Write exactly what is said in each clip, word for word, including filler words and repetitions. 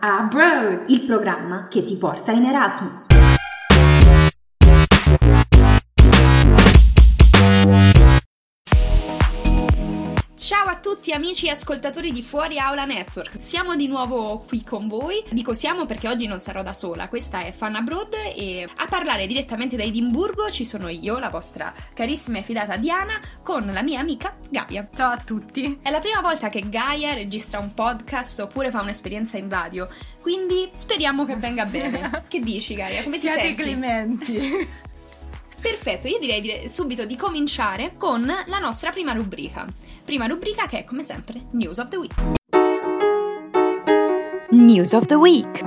Abroad, il programma che ti porta in Erasmus. Ciao a tutti amici e ascoltatori di Fuori Aula Network, siamo di nuovo qui con voi. Dico siamo perché oggi non sarò da sola, questa è Fun Abroad e a parlare direttamente da Edimburgo ci sono io, la vostra carissima e fidata Diana, con la mia amica Gaia. Ciao a tutti! È la prima volta che Gaia registra un podcast oppure fa un'esperienza in radio, quindi speriamo che venga bene. Che dici Gaia? Come Siate ti senti? clementi! Perfetto, io direi, direi subito di cominciare con la nostra prima rubrica. Prima rubrica che è, come sempre, News of the Week. News of the Week.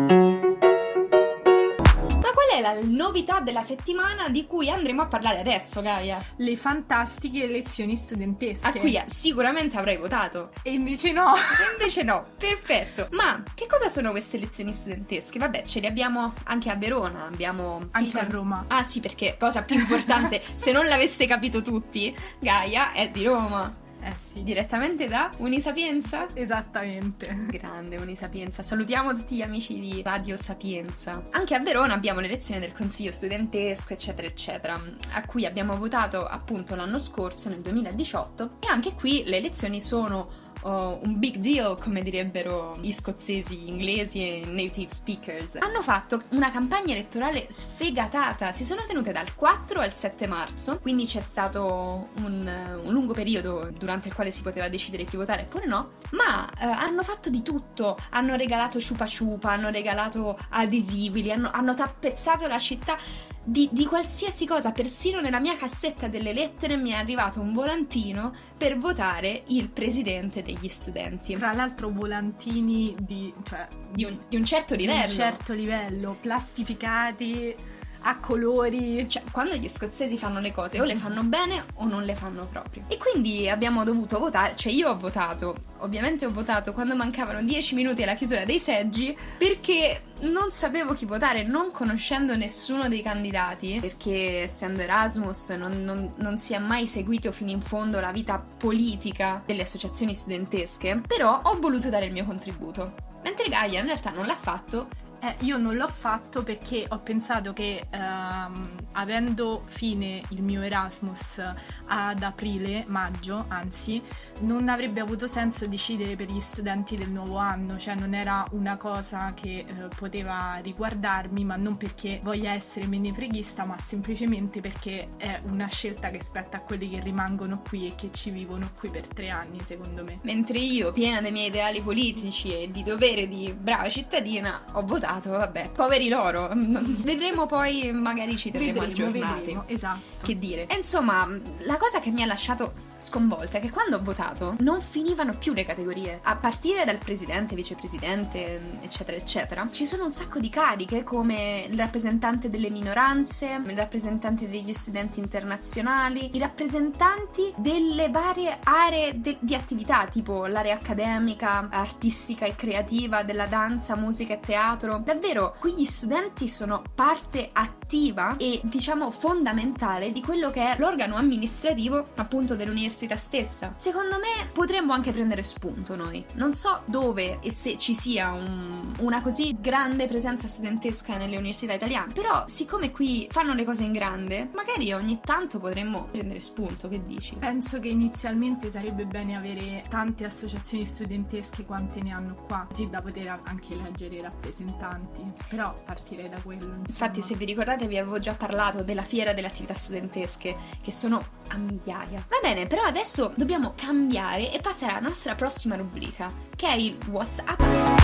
Ma qual è la novità della settimana di cui andremo a parlare adesso, Gaia? Le fantastiche elezioni studentesche. A cui sicuramente avrei votato. E invece no. E invece no, perfetto. Ma che cosa sono queste elezioni studentesche? Vabbè, ce le abbiamo anche a Verona, abbiamo... Anche a Roma. Ah sì, perché, cosa più importante, se non l'aveste capito tutti, Gaia è di Roma. Eh sì. Direttamente da Unisapienza? Esattamente. Grande Unisapienza. Salutiamo tutti gli amici di Radio Sapienza. Anche a Verona abbiamo l'elezione del consiglio studentesco, eccetera, eccetera, a cui abbiamo votato appunto l'anno scorso, nel duemiladiciotto, e anche qui le elezioni sono Oh, un big deal, come direbbero gli scozzesi, inglesi e native speakers. Hanno fatto una campagna elettorale sfegatata, si sono tenute dal quattro al sette marzo, quindi c'è stato un, un lungo periodo durante il quale si poteva decidere chi votare oppure no, ma eh, hanno fatto di tutto, hanno regalato ciupa ciupa, hanno regalato adesibili, hanno, hanno tappezzato la città Di, di qualsiasi cosa. Persino nella mia cassetta delle lettere mi è arrivato un volantino per votare il presidente degli studenti. Tra l'altro volantini di, cioè, di, un, di un certo livello. Di un certo livello, plastificati a colori. Cioè, quando gli scozzesi fanno le cose o le fanno bene o non le fanno proprio. E quindi abbiamo dovuto votare, cioè io ho votato, ovviamente ho votato quando mancavano dieci minuti alla chiusura dei seggi, perché non sapevo chi votare, non conoscendo nessuno dei candidati, perché essendo Erasmus non, non, non si è mai seguito fino in fondo la vita politica delle associazioni studentesche, però ho voluto dare il mio contributo. Mentre Gaia in realtà non l'ha fatto. Eh, io non l'ho fatto perché ho pensato che ehm, avendo fine il mio Erasmus ad aprile, maggio, anzi, non avrebbe avuto senso decidere per gli studenti del nuovo anno, cioè non era una cosa che eh, poteva riguardarmi, ma non perché voglia essere menefreghista, ma semplicemente perché è una scelta che spetta a quelli che rimangono qui e che ci vivono qui per tre anni, secondo me. Mentre io, piena dei miei ideali politici e di dovere di brava cittadina, ho votato. Vabbè, poveri loro. Vedremo poi, magari ci terremo vedremo, aggiornati. Vedremo, esatto. Che dire. E insomma, la cosa che mi ha lasciato sconvolta è che quando ho votato non finivano più le categorie. A partire dal presidente, vicepresidente, eccetera, eccetera, ci sono un sacco di cariche come il rappresentante delle minoranze, il rappresentante degli studenti internazionali, i rappresentanti delle varie aree de- di attività, tipo l'area accademica, artistica e creativa, della danza, musica e teatro. Davvero, qui gli studenti sono parte attiva e, diciamo, fondamentale di quello che è l'organo amministrativo, appunto, dell'università stessa. Secondo me potremmo anche prendere spunto noi. Non so dove e se ci sia un, una così grande presenza studentesca nelle università italiane, però siccome qui fanno le cose in grande, magari ogni tanto potremmo prendere spunto. Che dici? Penso che inizialmente sarebbe bene avere tante associazioni studentesche quante ne hanno qua, così da poter anche eleggere i rappresentanti. Però partirei da quello, insomma. Infatti, se vi ricordate, vi avevo già parlato della fiera delle attività studentesche, che sono a migliaia. Va bene, però adesso dobbiamo cambiare e passare alla nostra prossima rubrica, che è il What's About.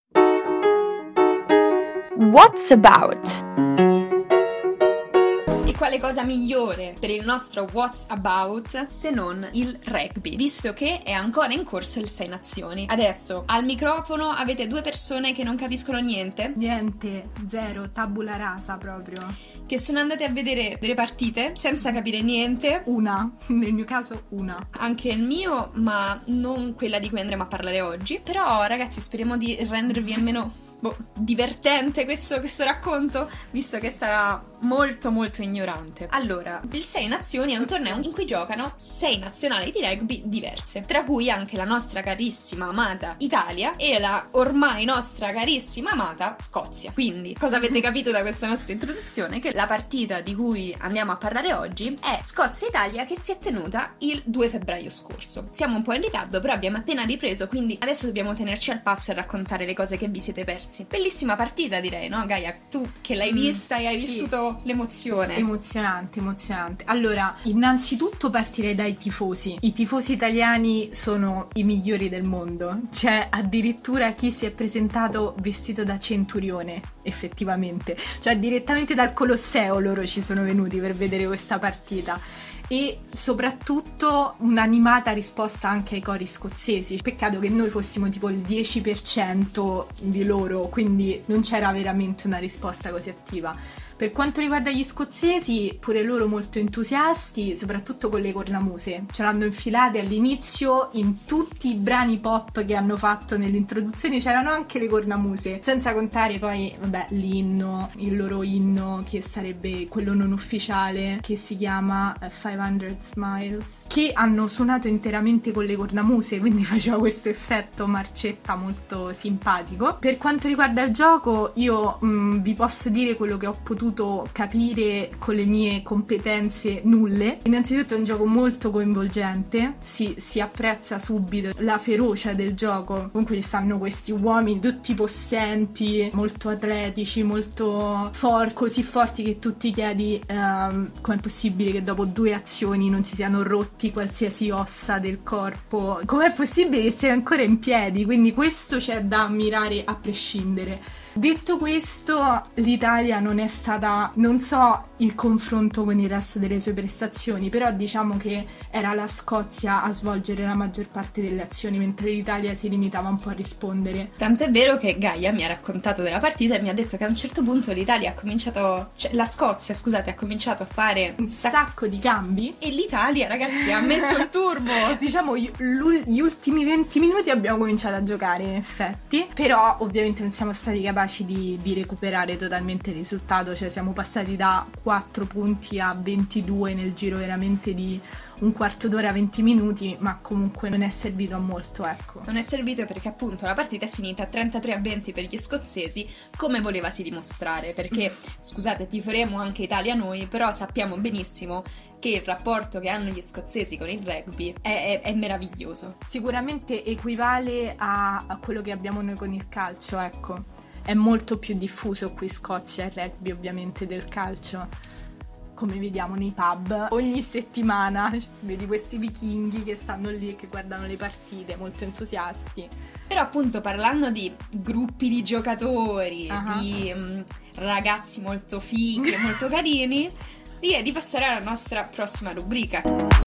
What's About? E quale cosa migliore per il nostro What's About se non il rugby, visto che è ancora in corso il Sei Nazioni. Adesso al microfono avete due persone che non capiscono niente. Niente, zero, tabula rasa proprio. Che sono andate a vedere delle partite senza capire niente. Una, nel mio caso una. Anche il mio, ma non quella di cui andremo a parlare oggi. Però ragazzi, speriamo di rendervi almeno boh, divertente questo, questo racconto, visto che sarà molto molto ignorante. Allora, il Sei Nazioni è un torneo in cui giocano sei nazionali di rugby diverse, tra cui anche la nostra carissima amata Italia e la ormai nostra carissima amata Scozia. Quindi, cosa avete capito da questa nostra introduzione? Che la partita di cui andiamo a parlare oggi è Scozia-Italia, che si è tenuta il due febbraio scorso. Siamo un po' in ritardo, però abbiamo appena ripreso, quindi adesso dobbiamo tenerci al passo e raccontare le cose che vi siete persi. Bellissima partita, direi, no Gaia? Tu che l'hai vista e hai sì. vissuto l'emozione. Emozionante, emozionante. Allora, innanzitutto partirei dai tifosi. I tifosi italiani sono i migliori del mondo. C'è addirittura chi si è presentato vestito da centurione, effettivamente. Cioè direttamente dal Colosseo loro ci sono venuti per vedere questa partita. E soprattutto un'animata risposta anche ai cori scozzesi. Peccato che noi fossimo tipo il dieci per cento di loro, quindi non c'era veramente una risposta così attiva. Per quanto riguarda gli scozzesi, pure loro molto entusiasti, soprattutto con le cornamuse. Ce l'hanno infilate all'inizio in tutti i brani pop che hanno fatto nell'introduzione, c'erano anche le cornamuse. Senza contare poi, vabbè, l'inno, il loro inno, che sarebbe quello non ufficiale, che si chiama five hundred Smiles, che hanno suonato interamente con le cornamuse, quindi faceva questo effetto marcetta molto simpatico. Per quanto riguarda il gioco, io mh, vi posso dire quello che ho potuto capire con le mie competenze nulle. Innanzitutto è un gioco molto coinvolgente, si, si apprezza subito la ferocia del gioco. Comunque ci stanno questi uomini tutti possenti, molto atletici, molto forti, così forti che tu ti chiedi um, com'è possibile che dopo due azioni non si siano rotti qualsiasi ossa del corpo, com'è possibile che siano ancora in piedi. Quindi questo c'è da ammirare a prescindere. Detto questo, l'Italia non è stata, non so il confronto con il resto delle sue prestazioni, però diciamo che era la Scozia a svolgere la maggior parte delle azioni, mentre l'Italia si limitava un po' a rispondere. Tanto è vero che Gaia mi ha raccontato della partita e mi ha detto che a un certo punto l'Italia ha cominciato, cioè la Scozia, scusate, ha cominciato a fare un sac- sacco di cambi e l'Italia, ragazzi, ha messo il turbo. Diciamo gli ultimi venti minuti abbiamo cominciato a giocare, in effetti, però ovviamente non siamo stati capaci di, di recuperare totalmente il risultato, cioè siamo passati da quattro punti a ventidue nel giro veramente di un quarto d'ora, venti minuti, ma comunque non è servito a molto, ecco. Non è servito perché appunto la partita è finita trentatré a venti per gli scozzesi, come volevasi dimostrare, perché scusate, tiferemo anche Italia noi, però sappiamo benissimo che il rapporto che hanno gli scozzesi con il rugby è, è, è meraviglioso. Sicuramente equivale a, a quello che abbiamo noi con il calcio, ecco. È molto più diffuso qui in Scozia il rugby, ovviamente, del calcio, come vediamo nei pub ogni settimana. Vedi questi vichinghi che stanno lì e che guardano le partite molto entusiasti. Però appunto, parlando di gruppi di giocatori, uh-huh. di um, ragazzi molto fighi e molto carini, direi di passare alla nostra prossima rubrica.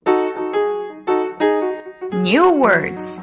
New Words.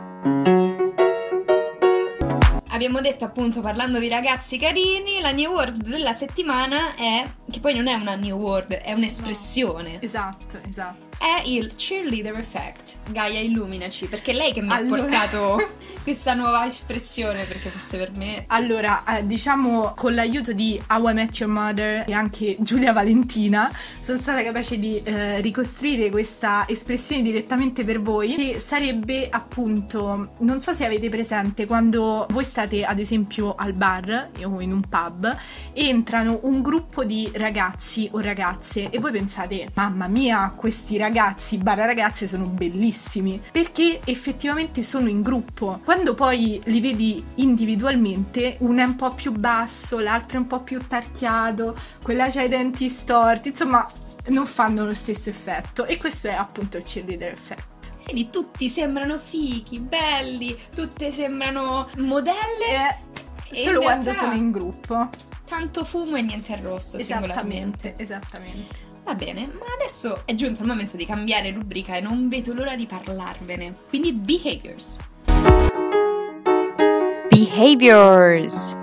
Abbiamo detto appunto, parlando di ragazzi carini, la new word della settimana è, che poi non è una new word, è un'espressione. No. Esatto, esatto. È il cheerleader effect. Gaia, illuminaci, perché è lei che mi allora... ha portato questa nuova espressione, perché fosse per me. Allora, eh, diciamo, con l'aiuto di How I Met Your Mother e anche Giulia Valentina, sono stata capace di eh, ricostruire questa espressione direttamente per voi, che sarebbe appunto, non so se avete presente, quando voi state ad esempio al bar o in un pub, entrano un gruppo di ragazzi o ragazze e voi pensate, mamma mia, questi ragazzi ragazzi, barra ragazze sono bellissimi, perché effettivamente sono in gruppo. Quando poi li vedi individualmente, uno è un po' più basso, l'altro è un po' più tarchiato, quella c'ha i denti storti, insomma non fanno lo stesso effetto, e questo è appunto il cheerleader effect. Quindi tutti sembrano fighi, belli, tutte sembrano modelle, e solo quando sono in gruppo. Tanto fumo e niente arrosto, singolarmente. Esattamente. Va bene, ma adesso è giunto il momento di cambiare rubrica e non vedo l'ora di parlarvene. Quindi behaviors. Behaviors.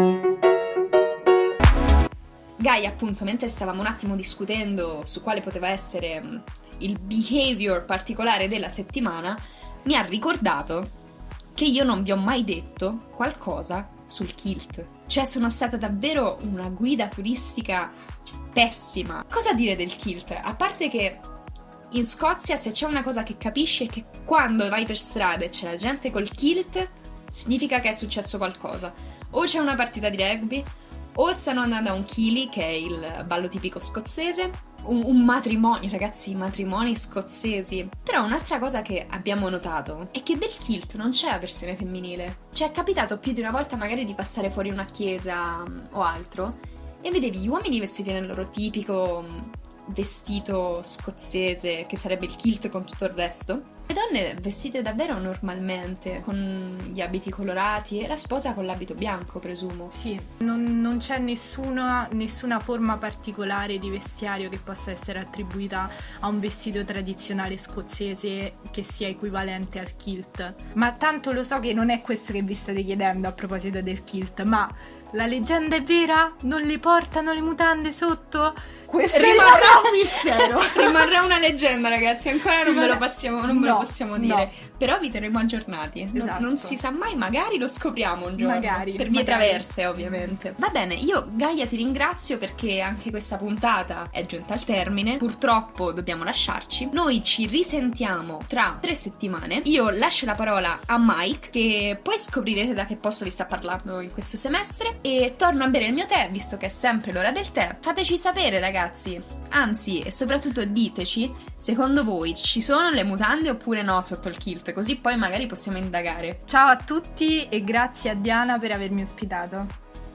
Gaia, appunto, mentre stavamo un attimo discutendo su quale poteva essere il behavior particolare della settimana, mi ha ricordato che io non vi ho mai detto qualcosa sul kilt. Cioè, sono stata davvero una guida turistica pessima. Cosa dire del kilt? A parte che in Scozia, se c'è una cosa che capisci, è che quando vai per strada e c'è la gente col kilt, significa che è successo qualcosa. O c'è una partita di rugby, o stanno andando a un kili, che è il ballo tipico scozzese, un, un matrimonio, ragazzi, i matrimoni scozzesi. Però un'altra cosa che abbiamo notato è che del kilt non c'è la versione femminile. Cioè, è capitato più di una volta magari di passare fuori una chiesa um, o altro e vedevi gli uomini vestiti nel loro tipico um, vestito scozzese, che sarebbe il kilt con tutto il resto, le donne vestite davvero normalmente, con gli abiti colorati, e la sposa con l'abito bianco, presumo. Sì, non, non c'è nessuna, nessuna forma particolare di vestiario che possa essere attribuita a un vestito tradizionale scozzese che sia equivalente al kilt. Ma tanto lo so che non è questo che vi state chiedendo a proposito del kilt, ma la leggenda è vera? Non le portano le mutande sotto? Questo rimarrà un mistero. Rimarrà una leggenda, ragazzi. Ancora non Rimarrà... ve lo possiamo, non no, ve lo possiamo dire. No. Però vi terremo aggiornati. Esatto. Non, non si sa mai, magari lo scopriamo un giorno. Magari. Per vie magari. traverse, ovviamente. Va bene, io Gaia ti ringrazio perché anche questa puntata è giunta al termine. Purtroppo dobbiamo lasciarci. Noi ci risentiamo tra tre settimane. Io lascio la parola a Mike, che poi scoprirete da che posto vi sta parlando in questo semestre. E torno a bere il mio tè, visto che è sempre l'ora del tè. Fateci sapere, ragazzi. Anzi, e soprattutto diteci, secondo voi ci sono le mutande oppure no sotto il kilt, così poi magari possiamo indagare. Ciao a tutti e grazie a Diana per avermi ospitato.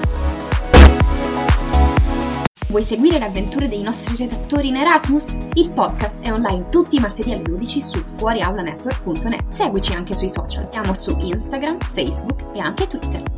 Vuoi seguire le avventure dei nostri redattori in Erasmus? Il podcast è online tutti i martedì alle dodici su fuoriaulanetwork punto net. Seguici anche sui social, siamo su Instagram, Facebook e anche Twitter.